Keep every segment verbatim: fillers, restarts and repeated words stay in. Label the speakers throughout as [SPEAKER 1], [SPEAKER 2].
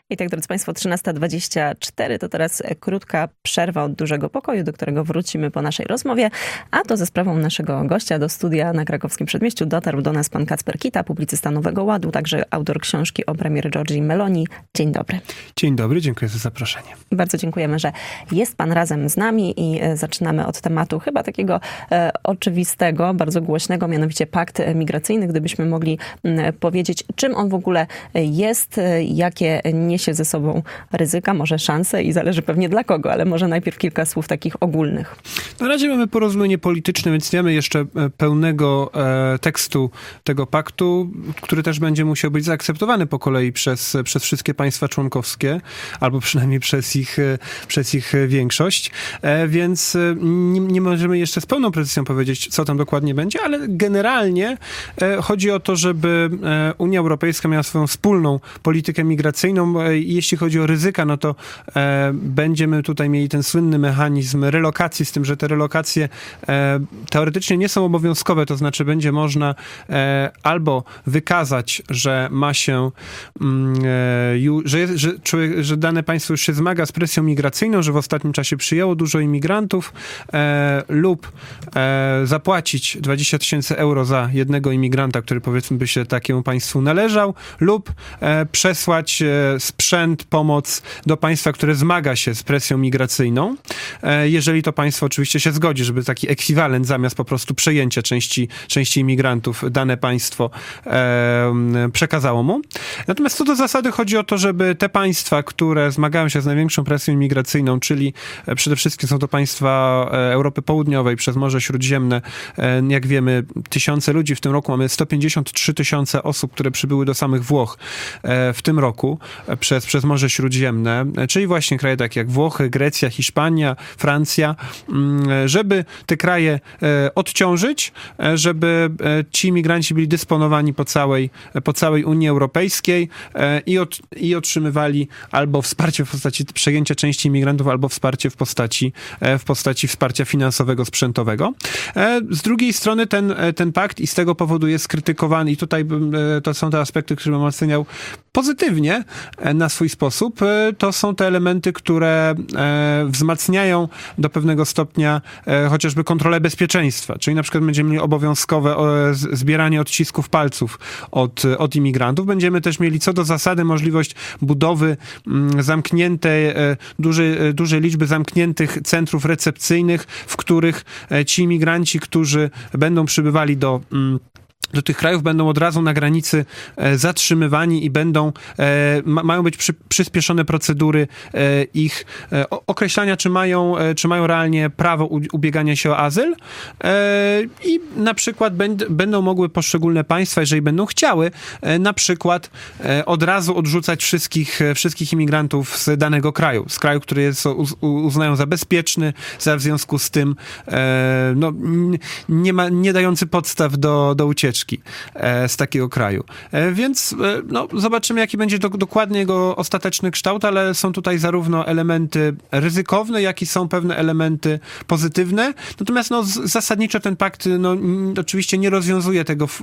[SPEAKER 1] I tak, drodzy Państwo, trzynasta dwadzieścia cztery to teraz krótka przerwa od dużego pokoju, do którego wrócimy po naszej rozmowie, a to ze sprawą naszego gościa do studia na Krakowskim Przedmieściu dotarł do nas pan Kacper Kita, publicysta Nowego Ładu, także autor książki o premiery Giorgii Meloni. Dzień dobry.
[SPEAKER 2] Dzień dobry, dziękuję za zaproszenie.
[SPEAKER 1] Bardzo dziękujemy, że jest pan razem z nami i zaczynamy od tematu chyba takiego e, oczywistego, bardzo głośnego, mianowicie pakt migracyjny. Gdybyśmy mogli m, powiedzieć, czym on w ogóle jest, jakie niesie ze sobą ryzyka, może szanse i zależy pewnie dla kogo, ale może najpierw kilka słów takich ogólnych.
[SPEAKER 2] Na razie mamy porozumienie polityczne, więc nie mamy jeszcze pełnego e, tekstu tego paktu, który też będzie musiał być zaakceptowany po kolei przez, przez wszystkie państwa członkowskie, albo przynajmniej przez ich, przez ich większość, e, więc nie, nie możemy jeszcze z pełną precyzją powiedzieć, co tam dokładnie będzie, ale generalnie e, chodzi o to, żeby e, Unia Europejska miała swoją wspólną politykę migracyjną. E, jeśli chodzi o ryzyka, no to e, będziemy tutaj mieli ten słynny mechanizm relokacji, z tym, że te relokacje e, teoretycznie nie są obowiązkowe, to znaczy będzie można e, albo wykazać, że ma się, mm, e, ju, że, jest, że, człowiek, że dane państwo już się zmaga z presją migracyjną, że w ostatnim czasie przyjęło dużo imigrantów, e, lub e, zapłacić dwadzieścia tysięcy euro za jednego imigranta, który powiedzmy by się takiemu państwu należał, lub e, przesłać e, sprzęt, pomoc do państwa, które zmaga się z presją migracyjną, e, jeżeli to państwo oczywiście się zgodzi, żeby taki ekwiwalent zamiast po prostu przejęcia części, części imigrantów dane państwo e, przekazało mu. Natomiast co do zasady chodzi o to, żeby te państwa, które zmagają się z największą presją imigracyjną, czyli e, przede wszystkim są to państwa e, Europy Południowej przez Morze Śródziemne, e, jak wiemy, tysiące ludzi, w tym roku mamy sto pięćdziesiąt trzy tysiące osób, które przybyły do samych Włoch e, w tym roku e, przez, przez Morze Śródziemne, e, czyli właśnie kraje takie jak Włochy, Grecja, Hiszpania, Francja, m, żeby te kraje e, odciążyć, e, żeby e, ci imigranci byli dysponowani po całej, po całej Unii Europejskiej e, i, od, i otrzymywali albo wsparcie w postaci przejęcia części imigrantów, albo wsparcie w postaci, e, w postaci wsparcia finansowego, sprzętowego. E, z drugiej strony ten, ten pakt i z tego powodu jest krytykowany i tutaj e, to są te aspekty, które bym oceniał pozytywnie e, na swój sposób. E, to są te elementy, które e, wzmacniają do pewnego stopnia e, chociażby kontrolę bezpieczeństwa, czyli na przykład będziemy mieli obowiązkowe e, zbieranie odcisków palców od, od imigrantów. Będziemy też mieli co do zasady możliwość budowy m, zamkniętej, e, dużej, e, dużej liczby zamkniętych centrów recepcyjnych, w których e, ci imigranci, którzy będą przybywali do m, do tych krajów, będą od razu na granicy e, zatrzymywani i będą, e, ma, mają być przy, przyspieszone procedury e, ich e, określania, czy mają, e, czy mają realnie prawo u, ubiegania się o azyl e, i na przykład będ, będą mogły poszczególne państwa, jeżeli będą chciały, e, na przykład e, od razu odrzucać wszystkich, e, wszystkich imigrantów z danego kraju, z kraju, który jest, uz, uznają za bezpieczny, za w związku z tym e, no, nie, ma, nie dający podstaw do, do ucieczki z takiego kraju. Więc no, zobaczymy, jaki będzie do, dokładnie jego ostateczny kształt, ale są tutaj zarówno elementy ryzykowne, jak i są pewne elementy pozytywne. Natomiast no, zasadniczo ten pakt no, oczywiście nie rozwiązuje tego f,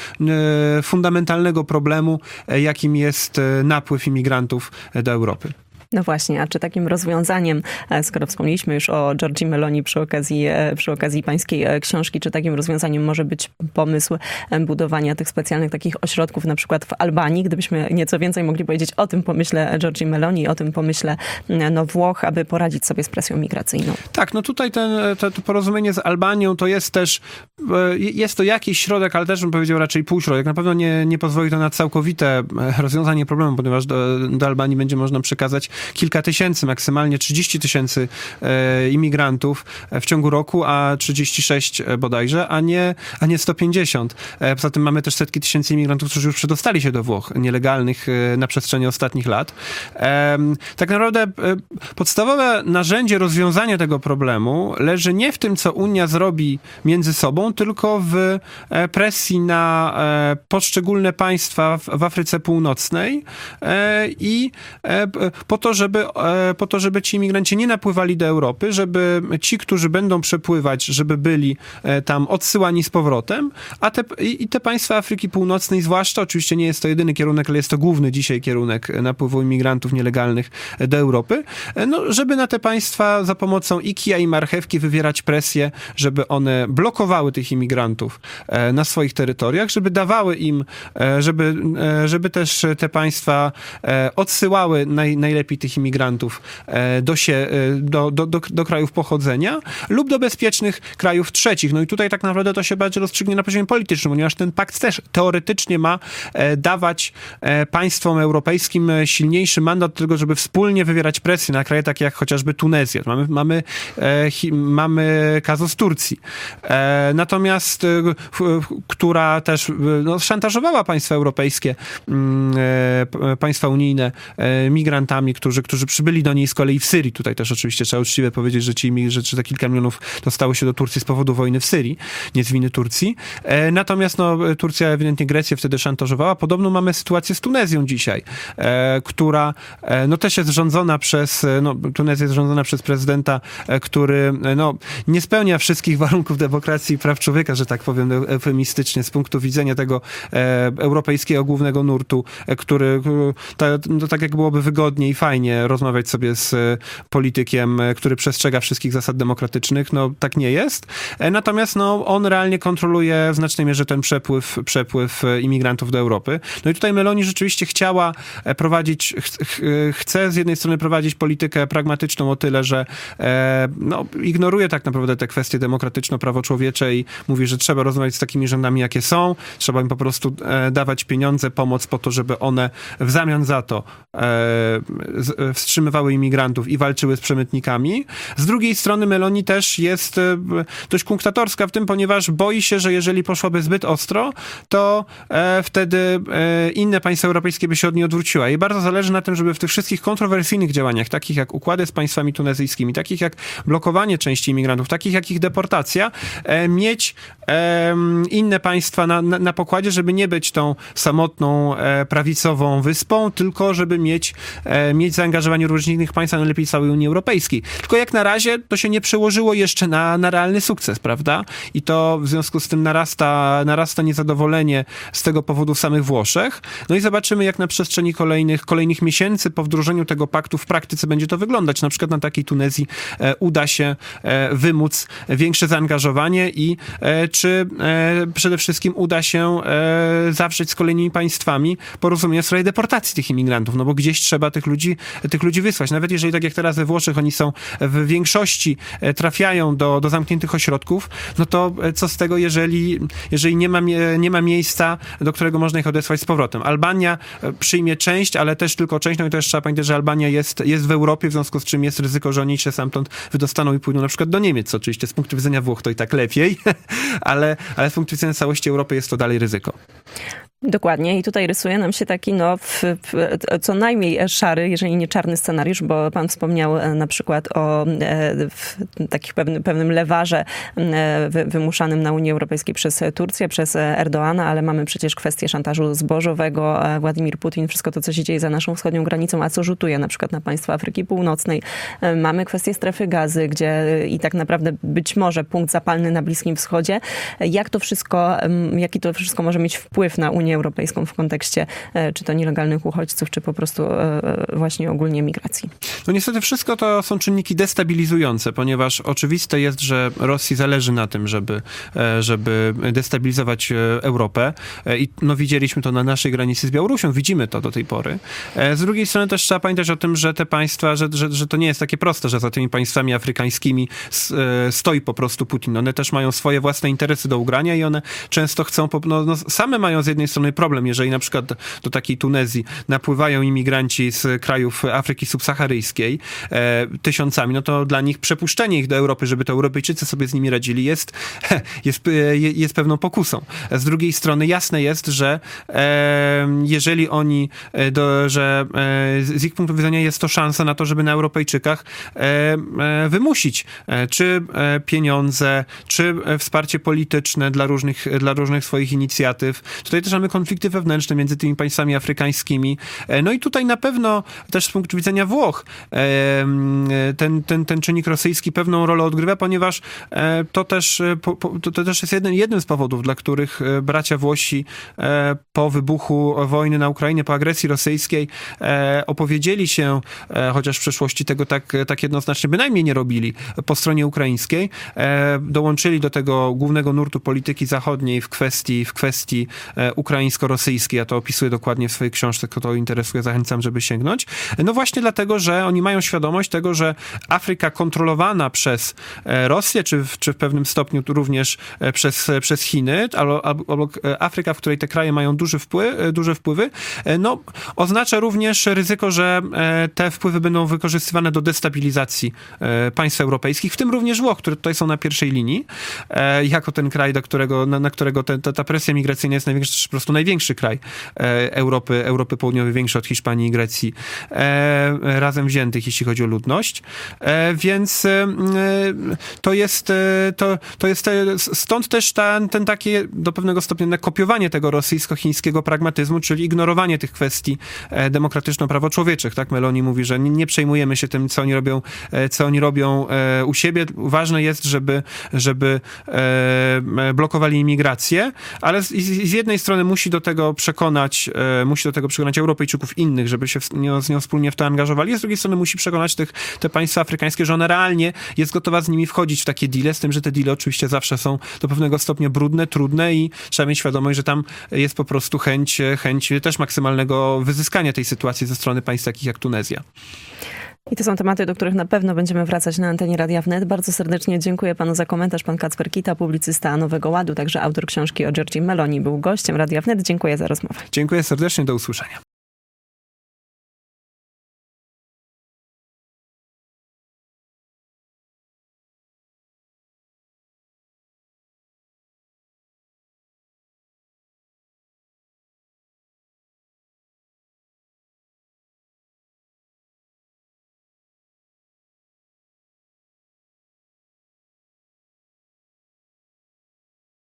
[SPEAKER 2] fundamentalnego problemu, jakim jest napływ imigrantów do Europy.
[SPEAKER 1] No właśnie, a czy takim rozwiązaniem, skoro wspomnieliśmy już o Giorgii Meloni przy okazji, przy okazji pańskiej książki, czy takim rozwiązaniem może być pomysł budowania tych specjalnych takich ośrodków, na przykład w Albanii, gdybyśmy nieco więcej mogli powiedzieć o tym pomyśle Giorgii Meloni, o tym pomyśle no, Włoch, aby poradzić sobie z presją migracyjną. Tak, no tutaj ten, to, to porozumienie z Albanią to jest też, jest to jakiś środek, ale też bym powiedział raczej półśrodek. Na pewno nie, nie pozwoli to na całkowite rozwiązanie problemu, ponieważ do, do Albanii będzie można przekazać kilka tysięcy, maksymalnie trzydzieści tysięcy e, imigrantów w ciągu roku, a trzydzieści sześć bodajże, a nie, a nie sto pięćdziesiąt. E, poza tym mamy też setki tysięcy imigrantów, którzy już przedostali się do Włoch, nielegalnych e, na przestrzeni ostatnich lat. E, tak naprawdę e, podstawowe narzędzie rozwiązania tego problemu leży nie w tym, co Unia zrobi między sobą, tylko w e, presji na e, poszczególne państwa w, w Afryce Północnej e, i e, po to,
[SPEAKER 2] to, żeby, po to, żeby ci imigranci nie napływali do Europy, żeby ci, którzy będą przepływać, żeby byli tam odsyłani z powrotem, a te, i te państwa Afryki Północnej zwłaszcza, oczywiście nie jest to jedyny kierunek, ale jest to główny dzisiaj kierunek napływu imigrantów nielegalnych do Europy, no, żeby na te państwa za pomocą i kija i marchewki wywierać presję, żeby one blokowały tych imigrantów na swoich terytoriach, żeby dawały im, żeby, żeby też te państwa odsyłały naj, najlepiej tych imigrantów do, się, do, do, do, do krajów pochodzenia lub do bezpiecznych krajów trzecich. No i tutaj tak naprawdę to się bardziej rozstrzygnie na poziomie politycznym, ponieważ ten pakt też teoretycznie ma dawać państwom europejskim silniejszy mandat do tego, żeby wspólnie wywierać presję na kraje takie jak chociażby Tunezja. Mamy, mamy, mamy kazus Turcji. Natomiast, która też no, szantażowała państwa europejskie, państwa unijne migrantami, którzy, którzy przybyli do niej z kolei w Syrii. Tutaj też oczywiście trzeba uczciwie powiedzieć, że ci że, że te kilka milionów dostało się do Turcji z powodu wojny w Syrii, nie z winy Turcji. Natomiast no, Turcja ewidentnie Grecję wtedy szantażowała. Podobno mamy sytuację z Tunezją dzisiaj, która no, też jest rządzona przez, no, Tunezja jest rządzona przez prezydenta, który no, nie spełnia wszystkich warunków demokracji i praw człowieka, że tak powiem eufemistycznie, z punktu widzenia tego e, europejskiego głównego nurtu, e, który ta, no, tak jak byłoby wygodnie i fajnie rozmawiać sobie z e, politykiem, e, który przestrzega wszystkich zasad demokratycznych, no tak nie jest. E, natomiast no, on realnie kontroluje w znacznej mierze ten przepływ, przepływ imigrantów do Europy. No i tutaj Meloni rzeczywiście chciała prowadzić, ch, ch, chce z jednej strony prowadzić politykę pragmatyczną o tyle, że e, no, ignoruje tak naprawdę te kwestie demokratyczno-prawoczłowiecze i mówi, że trzeba rozmawiać z takimi rządami, jakie są, trzeba im po prostu e, dawać pieniądze, pomoc po to, żeby one w zamian za to e, z, wstrzymywały imigrantów i walczyły z przemytnikami. Z drugiej strony Meloni też jest e, dość kunktatorska w tym, ponieważ boi się, że jeżeli poszłaby zbyt ostro, to e, wtedy e, inne państwa europejskie by się od niej odwróciła. I bardzo zależy na tym, żeby w tych wszystkich kontrowersyjnych działaniach, takich jak układy z państwami tunezyjskimi, takich jak blokowanie części imigrantów, takich jak ich deportacja, e, mieć e, inne państwa na, na, na pokładzie, żeby nie być tą samotną, e, prawicową wyspą, tylko żeby mieć, e, mieć zaangażowanie różnych innych państw, a najlepiej całej Unii Europejskiej. Tylko jak na razie to się nie przełożyło jeszcze na, na realny sukces, prawda? I to w związku z tym narasta, narasta niezadowolenie z tego powodu w samych Włoszech. No i zobaczymy, jak na przestrzeni kolejnych, kolejnych miesięcy po wdrożeniu tego paktu w praktyce będzie to wyglądać. Na przykład na takiej Tunezji e, uda się e, wymóc większe zaangażowanie i e, czy e, przede wszystkim uda się e, zawrzeć z kolejnymi państwami porozumienie w sprawie deportacji tych imigrantów, no bo gdzieś trzeba tych ludzi, tych ludzi wysłać. Nawet jeżeli tak jak teraz we Włoszech oni są w większości e, trafiają do, do zamkniętych ośrodków, no to e, co z tego, jeżeli, jeżeli nie ma, nie ma miejsca, do którego można ich odesłać z powrotem. Albania e, przyjmie część, ale też tylko część, no i też trzeba pamiętać, że Albania jest, jest w Europie, w związku z czym jest ryzyko, że oni się stamtąd wydostaną i pójdą na przykład do Niemiec, co oczywiście z punktu widzenia Włoch to i tak lepiej, ale, ale z punktu widzenia całości Europy jest to dalej ryzyko.
[SPEAKER 1] Dokładnie i tutaj rysuje nam się taki no w, w, co najmniej szary, jeżeli nie czarny scenariusz, bo pan wspomniał na przykład o w, takich pewnym, pewnym lewarze wy, wymuszanym na Unii Europejskiej przez Turcję, przez Erdoana, ale mamy przecież kwestię szantażu zbożowego. Władimir Putin, wszystko to, co się dzieje za naszą wschodnią granicą, a co rzutuje na przykład na państwa Afryki Północnej. Mamy kwestię strefy gazy, gdzie i tak naprawdę być może punkt zapalny na Bliskim Wschodzie. Jak to wszystko, jaki to wszystko może mieć wpływ na Unię Europejską w kontekście czy to nielegalnych uchodźców, czy po prostu właśnie ogólnie migracji.
[SPEAKER 2] No niestety wszystko to są czynniki destabilizujące, ponieważ oczywiste jest, że Rosji zależy na tym, żeby, żeby destabilizować Europę i no widzieliśmy to na naszej granicy z Białorusią, widzimy to do tej pory. Z drugiej strony też trzeba pamiętać o tym, że te państwa, że, że, że to nie jest takie proste, że za tymi państwami afrykańskimi stoi po prostu Putin. One też mają swoje własne interesy do ugrania i one często chcą, no, no same mają z jednej strony problem, jeżeli na przykład do takiej Tunezji napływają imigranci z krajów Afryki subsaharyjskiej, rosyjskiej e, tysiącami, no to dla nich przepuszczenie ich do Europy, żeby to Europejczycy sobie z nimi radzili, jest, jest, jest pewną pokusą. Z drugiej strony jasne jest, że e, jeżeli oni, do, że e, z ich punktu widzenia jest to szansa na to, żeby na Europejczykach e, e, wymusić e, czy e, pieniądze, czy e, wsparcie polityczne dla różnych, dla różnych swoich inicjatyw. Tutaj też mamy konflikty wewnętrzne między tymi państwami afrykańskimi. E, no i tutaj na pewno też z punktu widzenia Włoch e, ten, ten, ten czynnik rosyjski pewną rolę odgrywa, ponieważ e, to też, po, po, to, to też jest jeden, jednym z powodów, dla których bracia Włosi e, po wybuchu wojny na Ukrainie, po agresji rosyjskiej e, opowiedzieli się, e, chociaż w przeszłości tego tak, tak jednoznacznie bynajmniej nie robili, po stronie ukraińskiej. E, dołączyli do tego głównego nurtu polityki zachodniej w kwestii, w kwestii e, ukraińsko-rosyjskiej. Ja to opisuję dokładnie w swojej książce, kto to interesuje, zachęcam, żeby sięgnąć. No właśnie dlatego, że oni mają świadomość tego, że Afryka kontrolowana przez e, Rosję, czy w, czy w pewnym stopniu tu również e, przez, e, przez Chiny, albo, albo Afryka, w której te kraje mają duży wpływ, e, duże wpływy, e, no oznacza również ryzyko, że e, te wpływy będą wykorzystywane do destabilizacji e, państw europejskich, w tym również Włoch, które tutaj są na pierwszej linii, e, jako ten kraj, do którego, na, na którego te, ta, ta presja migracyjna jest największa, czy po prostu największy kraj e, Europy, Europy Południowej, większy od Hiszpanii i Grecji, e, razem wziętych, jeśli chodzi o ludność. E, więc e, to jest, e, to, to jest e, stąd też ten, ten takie do pewnego stopnia kopiowanie tego rosyjsko-chińskiego pragmatyzmu, czyli ignorowanie tych kwestii e, demokratyczno-prawoczłowieczych. Tak? Meloni mówi, że nie, nie przejmujemy się tym, co oni robią, e, co oni robią e, u siebie. Ważne jest, żeby, żeby e, blokowali imigrację, ale z, z jednej strony musi do tego przekonać, e, musi do tego przekonać Europejczyków innych, żeby się w, nie, z nią wspólnie w to angażowali, a z drugiej strony musi przekonać tych, te państwa afrykańskie, że ona realnie jest gotowa z nimi wchodzić w takie deale, z tym, że te deale oczywiście zawsze są do pewnego stopnia brudne, trudne i trzeba mieć świadomość, że tam jest po prostu chęć, chęć też maksymalnego wyzyskania tej sytuacji ze strony państw takich jak Tunezja.
[SPEAKER 1] I to są tematy, do których na pewno będziemy wracać na antenie Radia Wnet. Bardzo serdecznie dziękuję panu za komentarz. Pan Kacper Kita, publicysta Nowego Ładu, także autor książki o Giorgii Meloni, był gościem Radia Wnet. Dziękuję za rozmowę.
[SPEAKER 2] Dziękuję serdecznie, do usłyszenia.